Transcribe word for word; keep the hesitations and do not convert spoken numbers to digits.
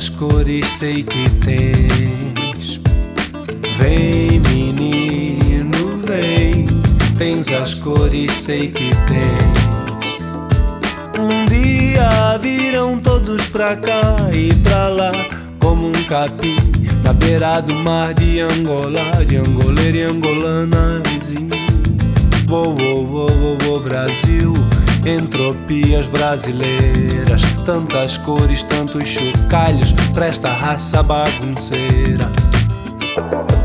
Tantas cores sei que tens. Vem, menino, vem. Tens as cores, sei que tens. Um dia virão todos pra cá e pra lá, como um capim na beira do mar de Angola, de angoleiro e angolanas. Uou, uou, uou, uou, uou, Brasil, entropias brasileiras, tantas cores, tantos chocalhos pra esta raça bagunceira.